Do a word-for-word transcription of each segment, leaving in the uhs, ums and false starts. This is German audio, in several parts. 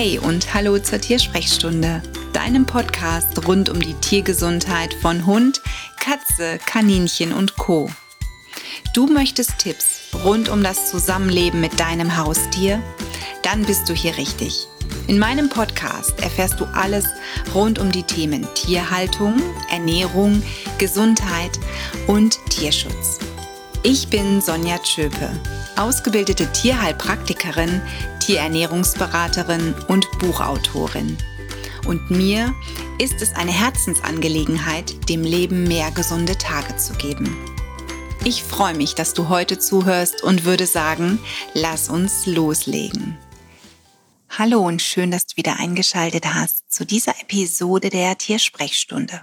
Hey und hallo zur Tiersprechstunde, deinem Podcast rund um die Tiergesundheit von Hund, Katze, Kaninchen und Co. Du möchtest Tipps rund um das Zusammenleben mit deinem Haustier? Dann bist du hier richtig. In meinem Podcast erfährst du alles rund um die Themen Tierhaltung, Ernährung, Gesundheit und Tierschutz. Ich bin Sonja Tschöpe, ausgebildete Tierheilpraktikerin, Tierernährungsberaterin und Buchautorin. Und mir ist es eine Herzensangelegenheit, dem Leben mehr gesunde Tage zu geben. Ich freue mich, dass du heute zuhörst und würde sagen, lass uns loslegen. Hallo und schön, dass du wieder eingeschaltet hast zu dieser Episode der Tiersprechstunde.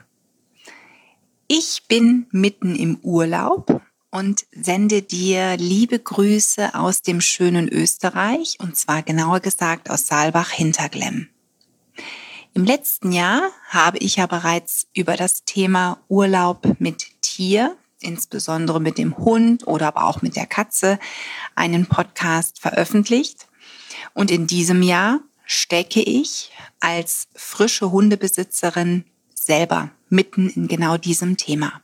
Ich bin mitten im Urlaub und sende dir liebe Grüße aus dem schönen Österreich, und zwar genauer gesagt aus Saalbach-Hinterglemm. Im letzten Jahr habe ich ja bereits über das Thema Urlaub mit Tier, insbesondere mit dem Hund oder aber auch mit der Katze, einen Podcast veröffentlicht. Und in diesem Jahr stecke ich als frische Hundebesitzerin selber mitten in genau diesem Thema.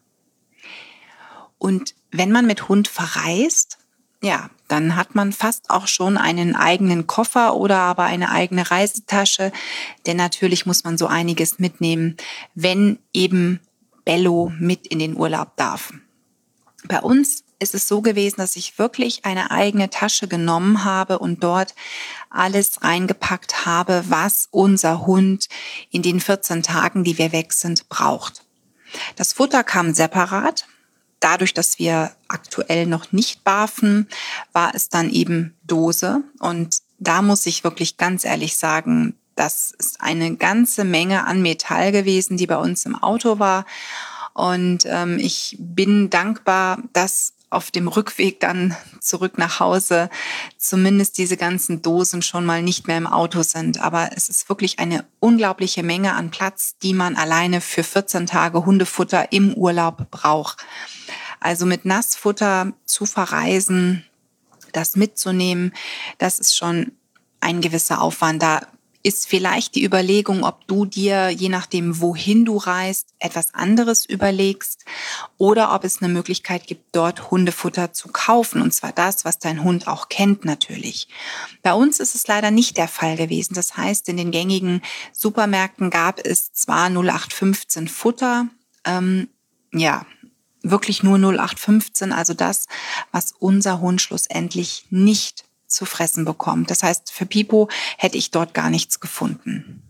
Und wenn man mit Hund verreist, ja, dann hat man fast auch schon einen eigenen Koffer oder aber eine eigene Reisetasche, denn natürlich muss man so einiges mitnehmen, wenn eben Bello mit in den Urlaub darf. Bei uns ist es so gewesen, dass ich wirklich eine eigene Tasche genommen habe und dort alles reingepackt habe, was unser Hund in den vierzehn Tagen, die wir weg sind, braucht. Das Futter kam separat. Dadurch, dass wir aktuell noch nicht barfen, war es dann eben Dose. Und da muss ich wirklich ganz ehrlich sagen, das ist eine ganze Menge an Metall gewesen, die bei uns im Auto war. Und ähm, ich bin dankbar, dass auf dem Rückweg dann zurück nach Hause zumindest diese ganzen Dosen schon mal nicht mehr im Auto sind. Aber es ist wirklich eine unglaubliche Menge an Platz, die man alleine für vierzehn Tage Hundefutter im Urlaub braucht. Also mit Nassfutter zu verreisen, das mitzunehmen, das ist schon ein gewisser Aufwand. Da ist vielleicht die Überlegung, ob du dir, je nachdem, wohin du reist, etwas anderes überlegst oder ob es eine Möglichkeit gibt, dort Hundefutter zu kaufen. Und zwar das, was dein Hund auch kennt natürlich. Bei uns ist es leider nicht der Fall gewesen. Das heißt, in den gängigen Supermärkten gab es zwar null acht fünfzehn Futter, ähm, ja, wirklich nur null acht fünfzehn, also das, was unser Hund schlussendlich nicht zu fressen bekommt. Das heißt, für Pipo hätte ich dort gar nichts gefunden.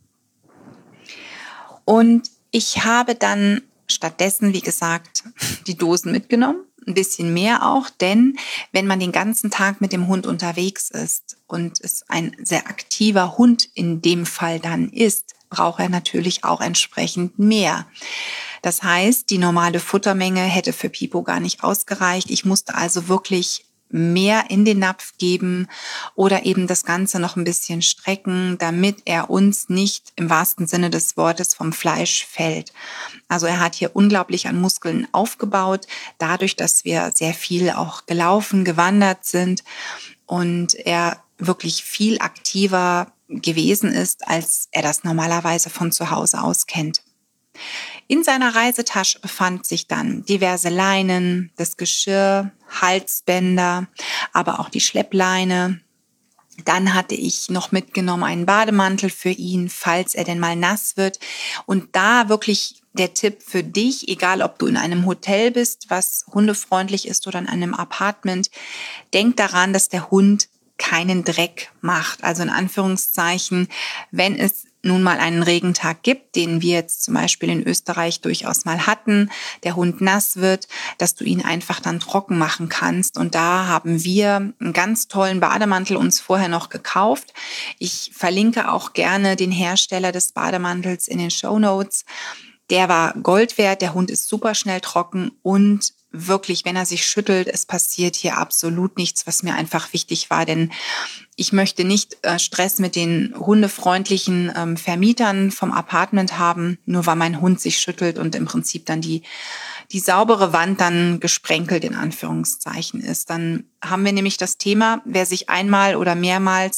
Und ich habe dann stattdessen, wie gesagt, die Dosen mitgenommen, ein bisschen mehr auch, denn wenn man den ganzen Tag mit dem Hund unterwegs ist und es ein sehr aktiver Hund in dem Fall dann ist, braucht er natürlich auch entsprechend mehr. Das heißt, die normale Futtermenge hätte für Pipo gar nicht ausgereicht. Ich musste also wirklich mehr in den Napf geben oder eben das Ganze noch ein bisschen strecken, damit er uns nicht im wahrsten Sinne des Wortes vom Fleisch fällt. Also er hat hier unglaublich an Muskeln aufgebaut, dadurch, dass wir sehr viel auch gelaufen, gewandert sind und er wirklich viel aktiver gewesen ist, als er das normalerweise von zu Hause aus kennt. In seiner Reisetasche befand sich dann diverse Leinen, das Geschirr, Halsbänder, aber auch die Schleppleine. Dann hatte ich noch mitgenommen einen Bademantel für ihn, falls er denn mal nass wird. Und da wirklich der Tipp für dich, egal ob du in einem Hotel bist, was hundefreundlich ist, oder in einem Apartment, denk daran, dass der Hund keinen Dreck macht. Also in Anführungszeichen, wenn es nun mal einen Regentag gibt, den wir jetzt zum Beispiel in Österreich durchaus mal hatten, der Hund nass wird, dass du ihn einfach dann trocken machen kannst. Und da haben wir einen ganz tollen Bademantel uns vorher noch gekauft. Ich verlinke auch gerne den Hersteller des Bademantels in den Shownotes. Der war Gold wert, der Hund ist super schnell trocken und wirklich, wenn er sich schüttelt, es passiert hier absolut nichts, was mir einfach wichtig war, denn ich möchte nicht äh, Stress mit den hundefreundlichen ähm, Vermietern vom Apartment haben, nur weil mein Hund sich schüttelt und im Prinzip dann die, die saubere Wand dann gesprenkelt in Anführungszeichen ist. Dann haben wir nämlich das Thema, wer sich einmal oder mehrmals mit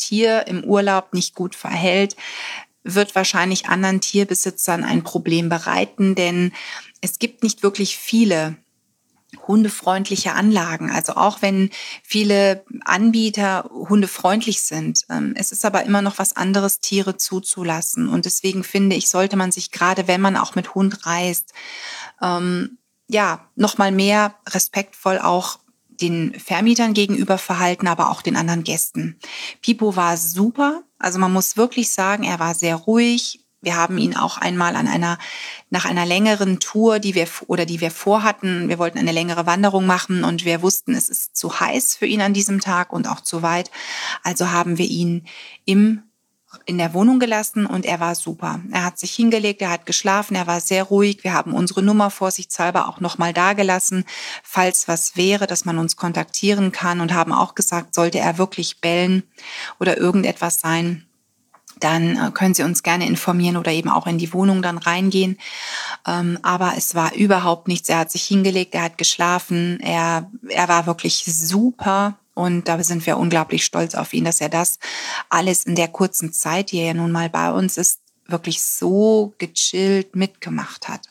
Tier im Urlaub nicht gut verhält, wird wahrscheinlich anderen Tierbesitzern ein Problem bereiten, denn es gibt nicht wirklich viele hundefreundliche Anlagen. Also auch wenn viele Anbieter hundefreundlich sind. Ähm, es ist aber immer noch was anderes, Tiere zuzulassen. Und deswegen finde ich, sollte man sich, gerade wenn man auch mit Hund reist, ähm, ja, noch mal mehr respektvoll auch den Vermietern gegenüber verhalten, aber auch den anderen Gästen. Pipo war super. Also man muss wirklich sagen, er war sehr ruhig. Wir haben ihn auch einmal an einer, nach einer längeren Tour, die wir, oder die wir vorhatten, wir wollten eine längere Wanderung machen und wir wussten, es ist zu heiß für ihn an diesem Tag und auch zu weit. Also haben wir ihn im in der Wohnung gelassen und er war super. Er hat sich hingelegt, er hat geschlafen, er war sehr ruhig. Wir haben unsere Nummer vorsichtshalber auch nochmal dagelassen, falls was wäre, dass man uns kontaktieren kann, und haben auch gesagt, sollte er wirklich bellen oder irgendetwas sein, dann können Sie uns gerne informieren oder eben auch in die Wohnung dann reingehen. Aber es war überhaupt nichts. Er hat sich hingelegt, er hat geschlafen, er, er war wirklich super. Und da sind wir unglaublich stolz auf ihn, dass er das alles in der kurzen Zeit, die er ja nun mal bei uns ist, wirklich so gechillt mitgemacht hat.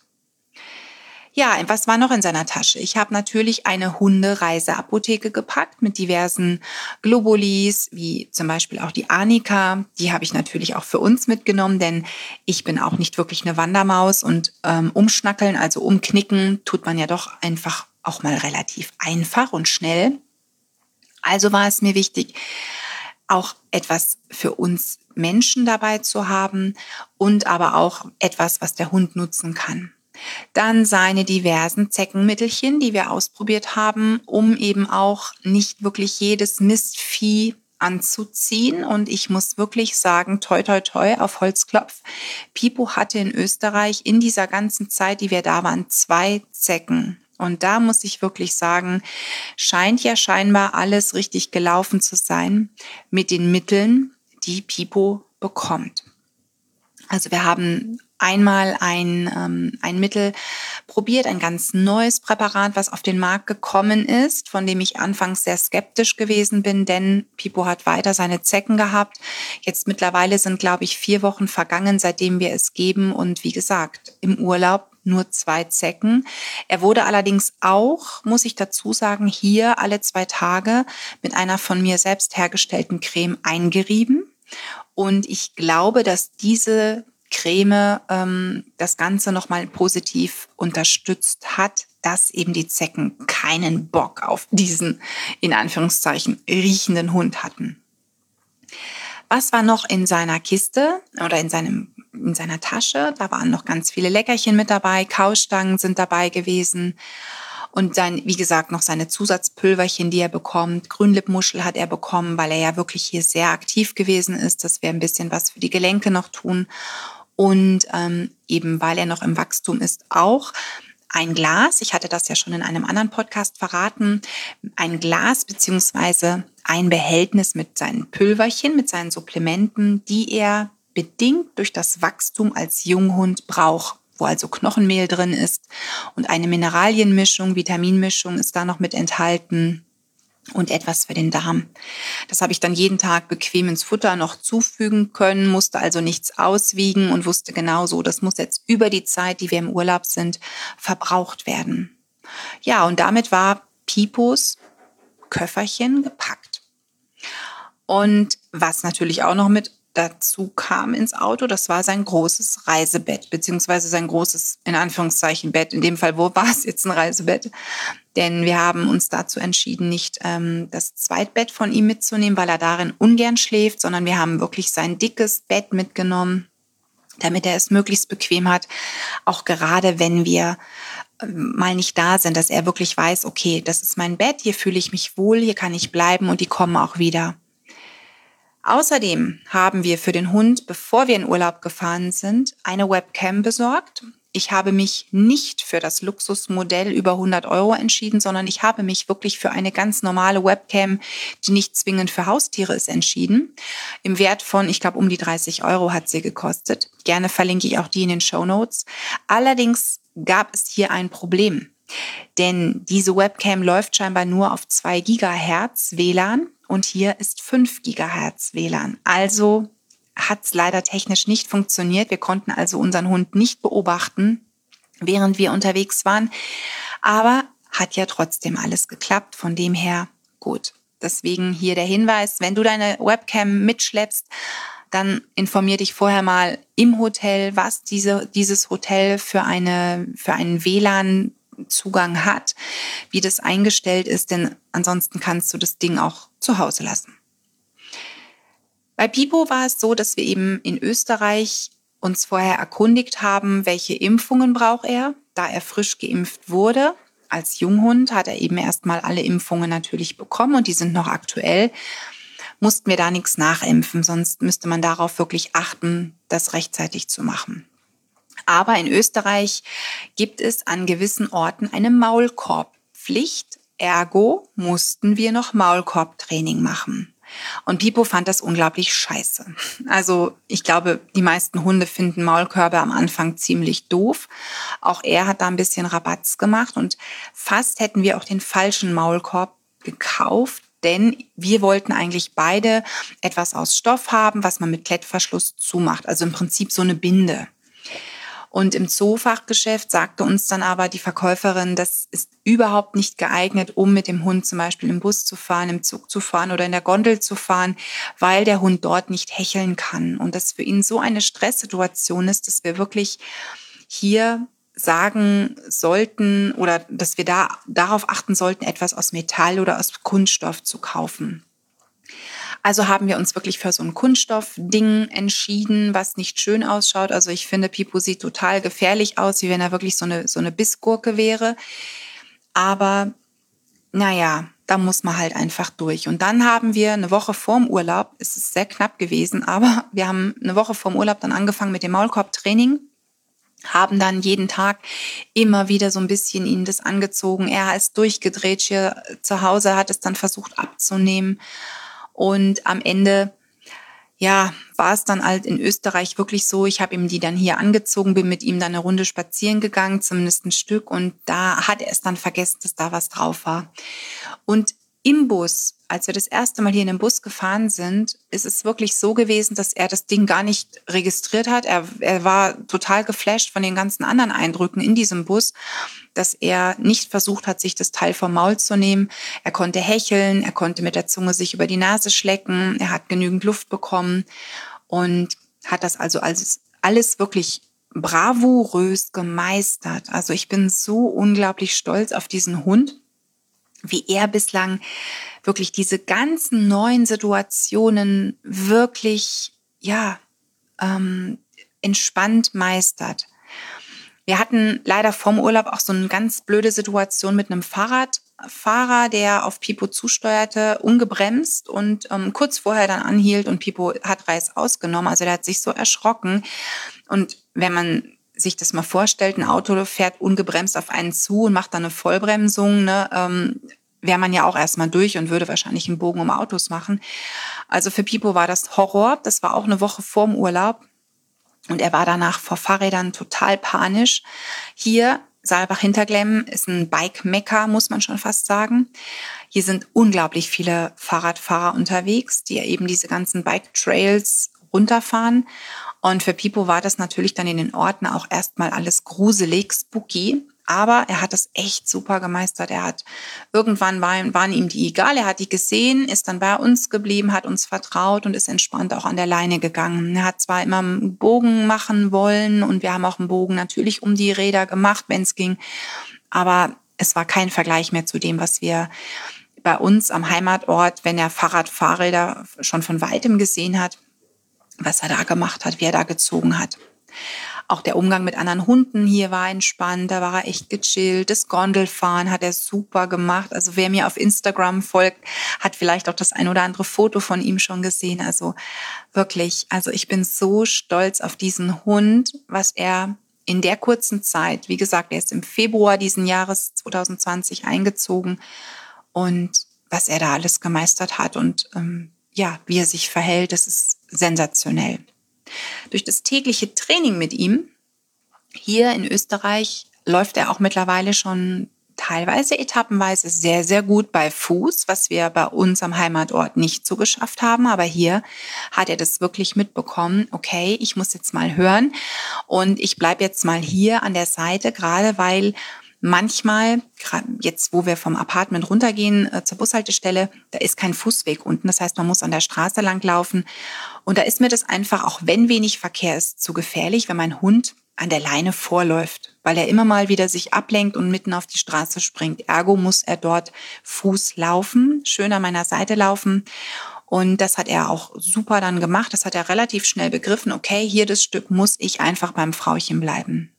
Ja, was war noch in seiner Tasche? Ich habe natürlich eine Hundereiseapotheke gepackt mit diversen Globulis, wie zum Beispiel auch die Arnika. Die habe ich natürlich auch für uns mitgenommen, denn ich bin auch nicht wirklich eine Wandermaus und ähm, umschnackeln, also umknicken, tut man ja doch einfach auch mal relativ einfach und schnell. Also war es mir wichtig, auch etwas für uns Menschen dabei zu haben und aber auch etwas, was der Hund nutzen kann. Dann seine diversen Zeckenmittelchen, die wir ausprobiert haben, um eben auch nicht wirklich jedes Mistvieh anzuziehen. Und ich muss wirklich sagen, toi, toi, toi, auf Holzklopf. Pipo hatte in Österreich in dieser ganzen Zeit, die wir da waren, zwei Zecken. Und da muss ich wirklich sagen, scheint ja scheinbar alles richtig gelaufen zu sein mit den Mitteln, die Pipo bekommt. Also wir haben einmal ein, ähm, ein Mittel probiert, ein ganz neues Präparat, was auf den Markt gekommen ist, von dem ich anfangs sehr skeptisch gewesen bin, denn Pipo hat weiter seine Zecken gehabt. Jetzt mittlerweile sind, glaube ich, vier Wochen vergangen, seitdem wir es geben. Und wie gesagt, im Urlaub nur zwei Zecken. Er wurde allerdings auch, muss ich dazu sagen, hier alle zwei Tage mit einer von mir selbst hergestellten Creme eingerieben. Und ich glaube, dass diese Creme ähm, das Ganze nochmal positiv unterstützt hat, dass eben die Zecken keinen Bock auf diesen, in Anführungszeichen, riechenden Hund hatten. Was war noch in seiner Kiste oder in seinem in seiner Tasche? Da waren noch ganz viele Leckerchen mit dabei, Kaustangen sind dabei gewesen. Und dann, wie gesagt, noch seine Zusatzpülverchen, die er bekommt. Grünlippmuschel hat er bekommen, weil er ja wirklich hier sehr aktiv gewesen ist, dass wir ein bisschen was für die Gelenke noch tun. Und ähm, eben, weil er noch im Wachstum ist, auch ein Glas. Ich hatte das ja schon in einem anderen Podcast verraten. Ein Glas beziehungsweise ein Behältnis mit seinen Pülverchen, mit seinen Supplementen, die er bedingt durch das Wachstum als Junghund braucht, wo also Knochenmehl drin ist und eine Mineralienmischung, Vitaminmischung ist da noch mit enthalten und etwas für den Darm. Das habe ich dann jeden Tag bequem ins Futter noch zufügen können, musste also nichts auswiegen und wusste genau so, das muss jetzt über die Zeit, die wir im Urlaub sind, verbraucht werden. Ja, und damit war Pipos Köfferchen gepackt. Und was natürlich auch noch mit dazu kam ins Auto, das war sein großes Reisebett, beziehungsweise sein großes, in Anführungszeichen, Bett. In dem Fall, wo war es jetzt ein Reisebett? Denn wir haben uns dazu entschieden, nicht ähm, das Zweitbett von ihm mitzunehmen, weil er darin ungern schläft, sondern wir haben wirklich sein dickes Bett mitgenommen, damit er es möglichst bequem hat, auch gerade wenn wir ähm, mal nicht da sind, dass er wirklich weiß, okay, das ist mein Bett, hier fühle ich mich wohl, hier kann ich bleiben und die kommen auch wieder. Außerdem haben wir für den Hund, bevor wir in Urlaub gefahren sind, eine Webcam besorgt. Ich habe mich nicht für das Luxusmodell über hundert Euro entschieden, sondern ich habe mich wirklich für eine ganz normale Webcam, die nicht zwingend für Haustiere ist, entschieden. Im Wert von, ich glaube, um die dreißig Euro hat sie gekostet. Gerne verlinke ich auch die in den Shownotes. Allerdings gab es hier ein Problem. Denn diese Webcam läuft scheinbar nur auf zwei Gigahertz W L A N und hier ist fünf Gigahertz W L A N. Also hat es leider technisch nicht funktioniert. Wir konnten also unseren Hund nicht beobachten, während wir unterwegs waren. Aber hat ja trotzdem alles geklappt. Von dem her gut. Deswegen hier der Hinweis, wenn du deine Webcam mitschleppst, dann informier dich vorher mal im Hotel, was diese, dieses Hotel für, eine, für einen W L A N-Zugang hat, wie das eingestellt ist, denn ansonsten kannst du das Ding auch zu Hause lassen. Bei Pipo war es so, dass wir eben in Österreich uns vorher erkundigt haben, welche Impfungen braucht er, da er frisch geimpft wurde. Als Junghund hat er eben erstmal alle Impfungen natürlich bekommen und die sind noch aktuell. Mussten wir da nichts nachimpfen, sonst müsste man darauf wirklich achten, das rechtzeitig zu machen. Aber in Österreich gibt es an gewissen Orten eine Maulkorbpflicht. Ergo mussten wir noch Maulkorbtraining machen. Und Pipo fand das unglaublich scheiße. Also ich glaube, die meisten Hunde finden Maulkörbe am Anfang ziemlich doof. Auch er hat da ein bisschen Rabatz gemacht und fast hätten wir auch den falschen Maulkorb gekauft, denn wir wollten eigentlich beide etwas aus Stoff haben, was man mit Klettverschluss zumacht. Also im Prinzip so eine Binde. Und im Zoofachgeschäft sagte uns dann aber die Verkäuferin, das ist überhaupt nicht geeignet, um mit dem Hund zum Beispiel im Bus zu fahren, im Zug zu fahren oder in der Gondel zu fahren, weil der Hund dort nicht hecheln kann. Und das für ihn so eine Stresssituation ist, dass wir wirklich hier sagen sollten oder dass wir da darauf achten sollten, etwas aus Metall oder aus Kunststoff zu kaufen. Also haben wir uns wirklich für so ein Kunststoffding entschieden, was nicht schön ausschaut. Also ich finde, Pipo sieht total gefährlich aus, wie wenn er wirklich so eine, so eine Bissgurke wäre. Aber naja, da muss man halt einfach durch. Und dann haben wir eine Woche vorm Urlaub, es ist sehr knapp gewesen, aber wir haben eine Woche vorm Urlaub dann angefangen mit dem Maulkorbtraining. Haben dann jeden Tag immer wieder so ein bisschen ihn das angezogen. Er ist durchgedreht hier zu Hause, hat es dann versucht abzunehmen. Und am Ende, ja, war es dann halt in Österreich wirklich so, ich habe ihm die dann hier angezogen, bin mit ihm dann eine Runde spazieren gegangen, zumindest ein Stück. Und da hat er es dann vergessen, dass da was drauf war. Und im Bus, als wir das erste Mal hier in den Bus gefahren sind, ist es wirklich so gewesen, dass er das Ding gar nicht registriert hat. Er, er war total geflasht von den ganzen anderen Eindrücken in diesem Bus, dass er nicht versucht hat, sich das Teil vom Maul zu nehmen. Er konnte hecheln, er konnte mit der Zunge sich über die Nase schlecken, er hat genügend Luft bekommen und hat das also alles, alles wirklich bravourös gemeistert. Also ich bin so unglaublich stolz auf diesen Hund, wie er bislang wirklich diese ganzen neuen Situationen wirklich, ja, ähm, entspannt meistert. Wir hatten leider vorm Urlaub auch so eine ganz blöde Situation mit einem Fahrradfahrer, der auf Pipo zusteuerte, ungebremst und ähm, kurz vorher dann anhielt und Pipo hat Reiß ausgenommen. Also der hat sich so erschrocken. Und wenn man sich das mal vorstellt, ein Auto fährt ungebremst auf einen zu und macht dann eine Vollbremsung, ne, ähm, wäre man ja auch erstmal durch und würde wahrscheinlich einen Bogen um Autos machen. Also für Pipo war das Horror. Das war auch eine Woche vorm Urlaub. Und er war danach vor Fahrrädern total panisch. Hier, Saalbach-Hinterglemm, ist ein Bike-Mekka, muss man schon fast sagen. Hier sind unglaublich viele Fahrradfahrer unterwegs, die eben diese ganzen Bike-Trails runterfahren. Und für Pipo war das natürlich dann in den Orten auch erstmal alles gruselig, spooky. Aber er hat das echt super gemeistert. Er hat irgendwann waren, waren ihm die egal. Er hat die gesehen, ist dann bei uns geblieben, hat uns vertraut und ist entspannt auch an der Leine gegangen. Er hat zwar immer einen Bogen machen wollen und wir haben auch einen Bogen natürlich um die Räder gemacht, wenn es ging. Aber es war kein Vergleich mehr zu dem, was wir bei uns am Heimatort, wenn er Fahrradfahrräder schon von weitem gesehen hat, was er da gemacht hat, wie er da gezogen hat. Auch der Umgang mit anderen Hunden hier war entspannt, da war er echt gechillt. Das Gondelfahren hat er super gemacht. Also wer mir auf Instagram folgt, hat vielleicht auch das ein oder andere Foto von ihm schon gesehen. Also wirklich, also ich bin so stolz auf diesen Hund, was er in der kurzen Zeit, wie gesagt, er ist im Februar diesen Jahres zwanzig zwanzig eingezogen und was er da alles gemeistert hat und ähm, ja, wie er sich verhält, das ist sensationell. Durch das tägliche Training mit ihm hier in Österreich läuft er auch mittlerweile schon teilweise etappenweise sehr, sehr gut bei Fuß, was wir bei uns am Heimatort nicht so geschafft haben. Aber hier hat er das wirklich mitbekommen. Okay, ich muss jetzt mal hören und ich bleibe jetzt mal hier an der Seite, gerade weil manchmal, gerade jetzt, wo wir vom Apartment runtergehen äh, zur Bushaltestelle, da ist kein Fußweg unten. Das heißt, man muss an der Straße lang laufen. Und da ist mir das einfach, auch wenn wenig Verkehr ist, zu gefährlich, wenn mein Hund an der Leine vorläuft, weil er immer mal wieder sich ablenkt und mitten auf die Straße springt. Ergo muss er dort Fuß laufen, schön an meiner Seite laufen. Und das hat er auch super dann gemacht. Das hat er relativ schnell begriffen. Okay, hier das Stück muss ich einfach beim Frauchen bleiben.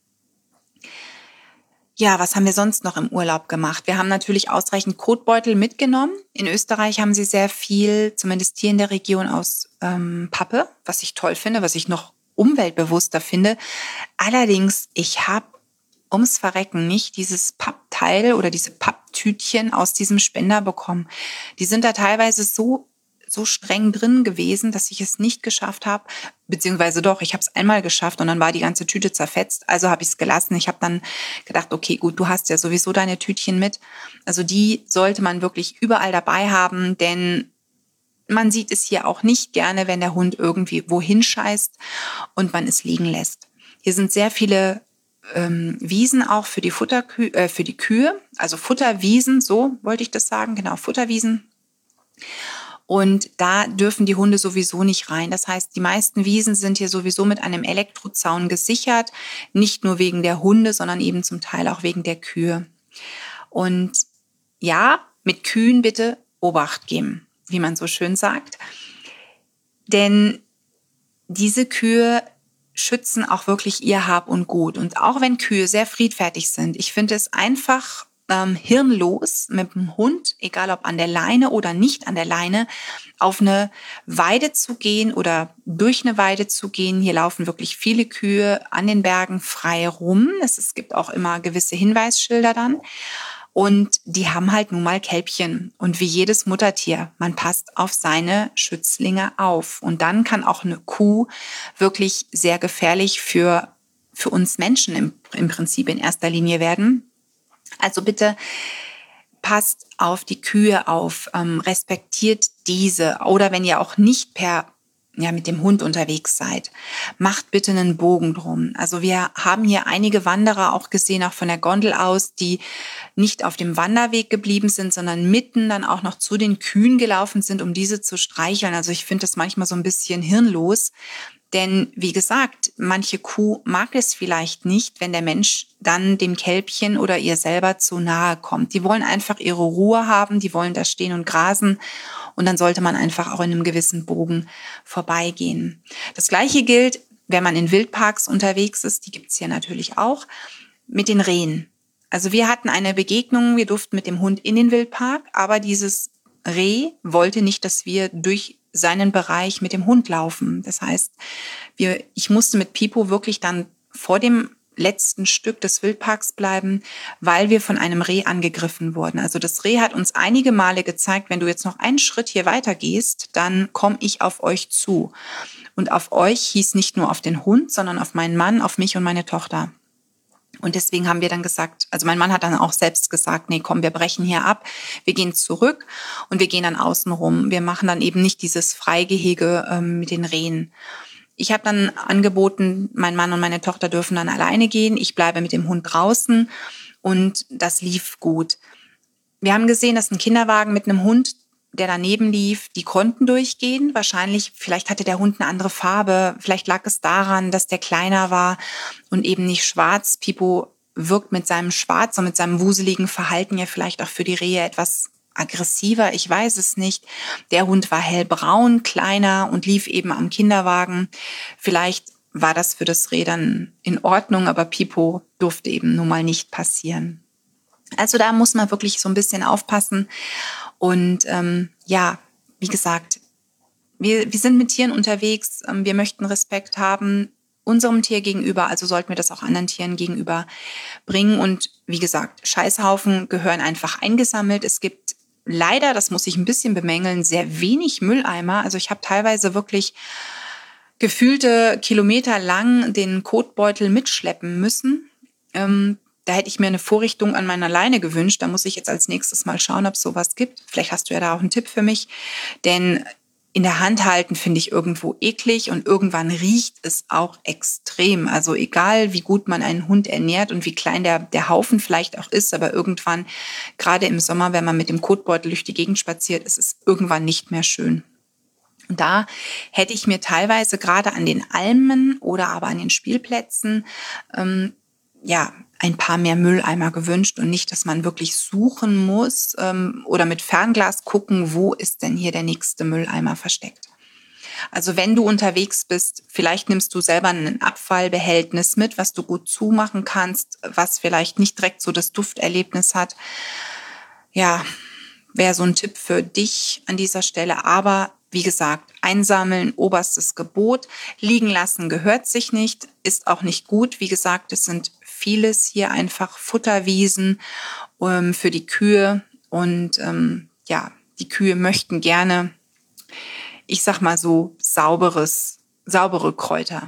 Ja, was haben wir sonst noch im Urlaub gemacht? Wir haben natürlich ausreichend Kotbeutel mitgenommen. In Österreich haben sie sehr viel, zumindest hier in der Region, aus ähm, Pappe, was ich toll finde, was ich noch umweltbewusster finde. Allerdings, ich habe ums Verrecken nicht dieses Pappteil oder diese Papptütchen aus diesem Spender bekommen. Die sind da teilweise so so streng drin gewesen, dass ich es nicht geschafft habe, beziehungsweise doch, ich habe es einmal geschafft und dann war die ganze Tüte zerfetzt, also habe ich es gelassen. Ich habe dann gedacht, okay, gut, du hast ja sowieso deine Tütchen mit. Also die sollte man wirklich überall dabei haben, denn man sieht es hier auch nicht gerne, wenn der Hund irgendwie wohin scheißt und man es liegen lässt. Hier sind sehr viele ähm, Wiesen auch für die Futterkü- äh, für die Kühe, also Futterwiesen, so wollte ich das sagen, genau, Futterwiesen. Und da dürfen die Hunde sowieso nicht rein. Das heißt, die meisten Wiesen sind hier sowieso mit einem Elektrozaun gesichert. Nicht nur wegen der Hunde, sondern eben zum Teil auch wegen der Kühe. Und ja, mit Kühen bitte Obacht geben, wie man so schön sagt. Denn diese Kühe schützen auch wirklich ihr Hab und Gut. Und auch wenn Kühe sehr friedfertig sind, ich finde es einfach ähm, hirnlos, mit dem Hund, egal ob an der Leine oder nicht an der Leine, auf eine Weide zu gehen oder durch eine Weide zu gehen. Hier laufen wirklich viele Kühe an den Bergen frei rum. Es, es gibt auch immer gewisse Hinweisschilder dann. Und die haben halt nun mal Kälbchen. Und wie jedes Muttertier, man passt auf seine Schützlinge auf. Und dann kann auch eine Kuh wirklich sehr gefährlich für, für uns Menschen im, im Prinzip in erster Linie werden. Also bitte passt auf die Kühe auf, ähm, respektiert diese. Oder wenn ihr auch nicht per ja, mit dem Hund unterwegs seid, macht bitte einen Bogen drum. Also wir haben hier einige Wanderer auch gesehen, auch von der Gondel aus, die nicht auf dem Wanderweg geblieben sind, sondern mitten dann auch noch zu den Kühen gelaufen sind, um diese zu streicheln. Also ich finde das manchmal so ein bisschen hirnlos. Denn wie gesagt, manche Kuh mag es vielleicht nicht, wenn der Mensch dann dem Kälbchen oder ihr selber zu nahe kommt. Die wollen einfach ihre Ruhe haben, die wollen da stehen und grasen. Und dann sollte man einfach auch in einem gewissen Bogen vorbeigehen. Das Gleiche gilt, wenn man in Wildparks unterwegs ist, die gibt's hier natürlich auch, mit den Rehen. Also wir hatten eine Begegnung, wir durften mit dem Hund in den Wildpark, aber dieses Reh wollte nicht, dass wir durch seinen Bereich mit dem Hund laufen. Das heißt, wir, ich musste mit Pipo wirklich dann vor dem letzten Stück des Wildparks bleiben, weil wir von einem Reh angegriffen wurden. Also das Reh hat uns einige Male gezeigt, wenn du jetzt noch einen Schritt hier weiter gehst, dann komme ich auf euch zu. Und auf euch hieß nicht nur auf den Hund, sondern auf meinen Mann, auf mich und meine Tochter. Und deswegen haben wir dann gesagt, also mein Mann hat dann auch selbst gesagt, nee, komm, wir brechen hier ab, wir gehen zurück und wir gehen dann außen rum. Wir machen dann eben nicht dieses Freigehege ähm, mit den Rehen. Ich habe dann angeboten, mein Mann und meine Tochter dürfen dann alleine gehen. Ich bleibe mit dem Hund draußen und das lief gut. Wir haben gesehen, dass ein Kinderwagen mit einem Hund, der daneben lief, die konnten durchgehen. Wahrscheinlich, vielleicht hatte der Hund eine andere Farbe. Vielleicht lag es daran, dass der kleiner war und eben nicht schwarz. Pipo wirkt mit seinem Schwarz und mit seinem wuseligen Verhalten ja vielleicht auch für die Rehe etwas aggressiver, ich weiß es nicht. Der Hund war hellbraun, kleiner und lief eben am Kinderwagen. Vielleicht war das für das Reh dann in Ordnung, aber Pipo durfte eben nun mal nicht passieren. Also da muss man wirklich so ein bisschen aufpassen. Und ähm, ja, wie gesagt, wir, wir sind mit Tieren unterwegs. Ähm, wir möchten Respekt haben unserem Tier gegenüber, also sollten wir das auch anderen Tieren gegenüber bringen. Und wie gesagt, Scheißhaufen gehören einfach eingesammelt. Es gibt leider, das muss ich ein bisschen bemängeln, sehr wenig Mülleimer. Also ich habe teilweise wirklich gefühlte Kilometer lang den Kotbeutel mitschleppen müssen. Ähm, da hätte ich mir eine Vorrichtung an meiner Leine gewünscht. Da muss ich jetzt als nächstes mal schauen, ob es sowas gibt. Vielleicht hast du ja da auch einen Tipp für mich. Denn in der Hand halten finde ich irgendwo eklig und irgendwann riecht es auch extrem. Also egal, wie gut man einen Hund ernährt und wie klein der, der Haufen vielleicht auch ist, aber irgendwann, gerade im Sommer, wenn man mit dem Kotbeutel durch die Gegend spaziert, ist es irgendwann nicht mehr schön. Und da hätte ich mir teilweise gerade an den Almen oder aber an den Spielplätzen ähm, ja, ein paar mehr Mülleimer gewünscht und nicht, dass man wirklich suchen muss ähm, oder mit Fernglas gucken, wo ist denn hier der nächste Mülleimer versteckt. Also wenn du unterwegs bist, vielleicht nimmst du selber ein Abfallbehältnis mit, was du gut zumachen kannst, was vielleicht nicht direkt so das Dufterlebnis hat. Ja, wäre so ein Tipp für dich an dieser Stelle. Aber wie gesagt, einsammeln, oberstes Gebot. Liegen lassen gehört sich nicht, ist auch nicht gut. Wie gesagt, es sind vieles hier einfach Futterwiesen ähm, für die Kühe. Und ähm, ja, die Kühe möchten gerne, ich sag mal so, sauberes, saubere Kräuter.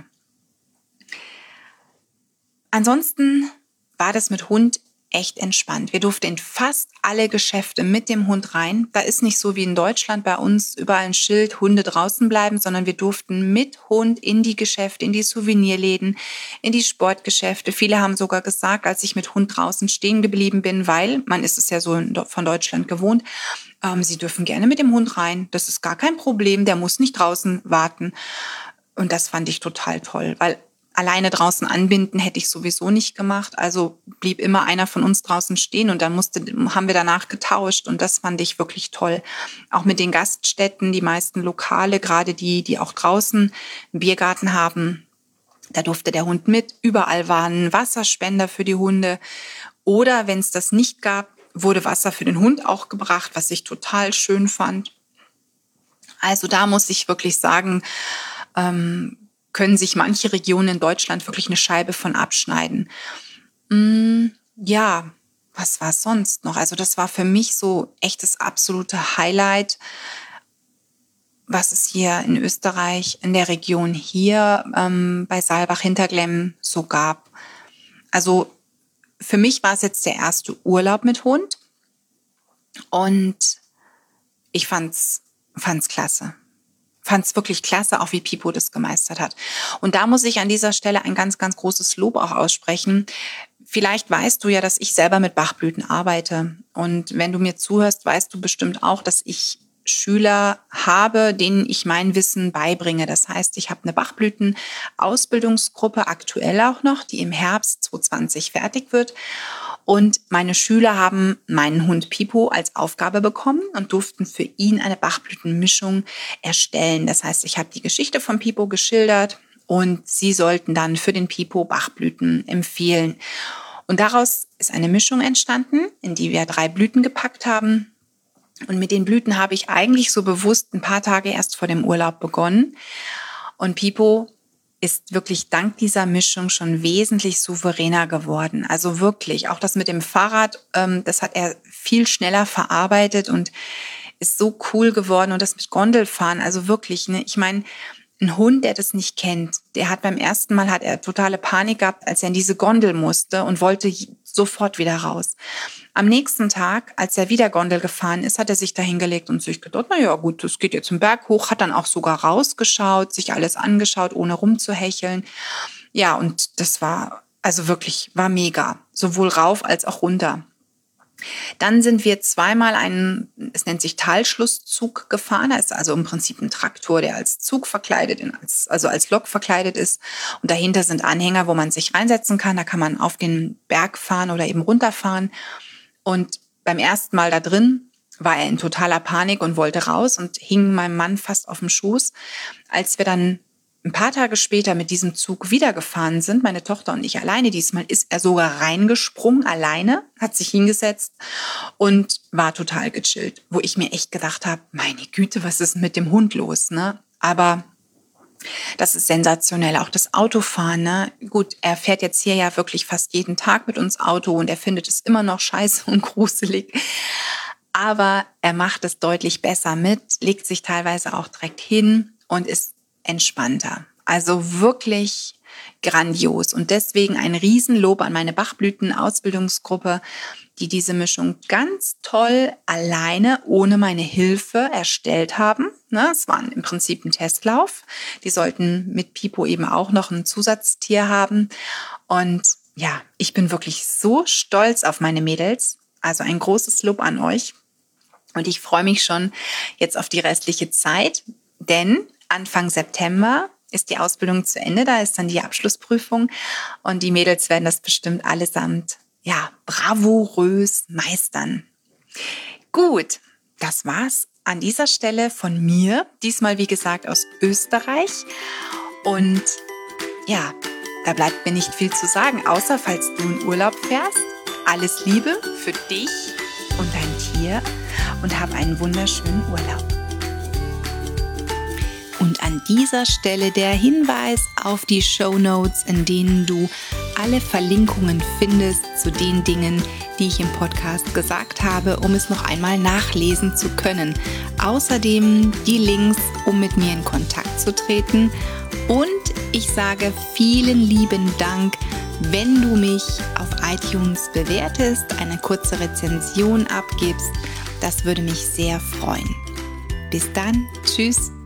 Ansonsten war das mit Hund echt entspannt. Wir durften in fast alle Geschäfte mit dem Hund rein. Da ist nicht so wie in Deutschland bei uns überall ein Schild, Hunde draußen bleiben, sondern wir durften mit Hund in die Geschäfte, in die Souvenirläden, in die Sportgeschäfte. Viele haben sogar gesagt, als ich mit Hund draußen stehen geblieben bin, weil man ist es ja so von Deutschland gewohnt, ähm, sie dürfen gerne mit dem Hund rein. Das ist gar kein Problem, der muss nicht draußen warten. Und das fand ich total toll, weil alleine draußen anbinden hätte ich sowieso nicht gemacht. Also blieb immer einer von uns draußen stehen und dann musste, haben wir danach getauscht und das fand ich wirklich toll. Auch mit den Gaststätten, die meisten Lokale, gerade die, die auch draußen einen Biergarten haben, da durfte der Hund mit. Überall waren Wasserspender für die Hunde. Oder wenn es das nicht gab, wurde Wasser für den Hund auch gebracht, was ich total schön fand. Also da muss ich wirklich sagen, ähm, können sich manche Regionen in Deutschland wirklich eine Scheibe von abschneiden. Mm, ja, was war sonst noch? Also das war für mich so echt das absolute Highlight, was es hier in Österreich, in der Region hier ähm, bei Saalbach-Hinterglemm so gab. Also für mich war es jetzt der erste Urlaub mit Hund und ich fand's, fand's klasse. Fand es wirklich klasse, auch wie Pipo das gemeistert hat. Und da muss ich an dieser Stelle ein ganz, ganz großes Lob auch aussprechen. Vielleicht weißt du ja, dass ich selber mit Bachblüten arbeite. Und wenn du mir zuhörst, weißt du bestimmt auch, dass ich Schüler habe, denen ich mein Wissen beibringe. Das heißt, ich habe eine Bachblüten-Ausbildungsgruppe aktuell auch noch, die im Herbst zwanzig zwanzig fertig wird. Und meine Schüler haben meinen Hund Pipo als Aufgabe bekommen und durften für ihn eine Bachblütenmischung erstellen. Das heißt, ich habe die Geschichte von Pipo geschildert und sie sollten dann für den Pipo Bachblüten empfehlen. Und daraus ist eine Mischung entstanden, in die wir drei Blüten gepackt haben. Und mit den Blüten habe ich eigentlich so bewusst ein paar Tage erst vor dem Urlaub begonnen. Und Pipo ist wirklich dank dieser Mischung schon wesentlich souveräner geworden. Also wirklich, auch das mit dem Fahrrad, ähm, das hat er viel schneller verarbeitet und ist so cool geworden. Und das mit Gondelfahren, also wirklich, ne, ich meine, ein Hund, der das nicht kennt, der hat beim ersten Mal hat er totale Panik gehabt, als er in diese Gondel musste und wollte sofort wieder raus. Am nächsten Tag, als er wieder Gondel gefahren ist, hat er sich da hingelegt und sich gedacht, na ja, gut, das geht jetzt zum Berg hoch, hat dann auch sogar rausgeschaut, sich alles angeschaut, ohne rumzuhecheln. Ja, und das war, also wirklich, war mega. Sowohl rauf als auch runter. Dann sind wir zweimal einen, es nennt sich Talschlusszug gefahren. Das ist also im Prinzip ein Traktor, der als Zug verkleidet, ist, also als Lok verkleidet ist. Und dahinter sind Anhänger, wo man sich reinsetzen kann. Da kann man auf den Berg fahren oder eben runterfahren. Und beim ersten Mal da drin war er in totaler Panik und wollte raus und hing meinem Mann fast auf dem Schoß. Als wir dann ein paar Tage später mit diesem Zug wieder gefahren sind, meine Tochter und ich alleine, diesmal ist er sogar reingesprungen, alleine, hat sich hingesetzt und war total gechillt. Wo ich mir echt gedacht habe, meine Güte, was ist mit dem Hund los, ne? Aber das ist sensationell. Auch das Autofahren, ne? Gut, er fährt jetzt hier ja wirklich fast jeden Tag mit uns Auto und er findet es immer noch scheiße und gruselig. Aber er macht es deutlich besser mit, legt sich teilweise auch direkt hin und ist entspannter. Also wirklich grandios. Und deswegen ein Riesenlob an meine Bachblüten-Ausbildungsgruppe, die diese Mischung ganz toll alleine, ohne meine Hilfe erstellt haben. Ne, es war im Prinzip ein Testlauf. Die sollten mit Pipo eben auch noch ein Zusatztier haben. Und ja, ich bin wirklich so stolz auf meine Mädels. Also ein großes Lob an euch. Und ich freue mich schon jetzt auf die restliche Zeit, denn Anfang September ist die Ausbildung zu Ende. Da ist dann die Abschlussprüfung und die Mädels werden das bestimmt allesamt, ja, bravourös meistern. Gut, das war's an dieser Stelle von mir. Diesmal, wie gesagt, aus Österreich. Und ja, da bleibt mir nicht viel zu sagen, außer falls du in Urlaub fährst. Alles Liebe für dich und dein Tier und hab einen wunderschönen Urlaub. Und an dieser Stelle der Hinweis auf die Shownotes, in denen du alle Verlinkungen findest zu den Dingen, die ich im Podcast gesagt habe, um es noch einmal nachlesen zu können. Außerdem die Links, um mit mir in Kontakt zu treten. Und ich sage vielen lieben Dank, wenn du mich auf iTunes bewertest, eine kurze Rezension abgibst. Das würde mich sehr freuen. Bis dann, tschüss.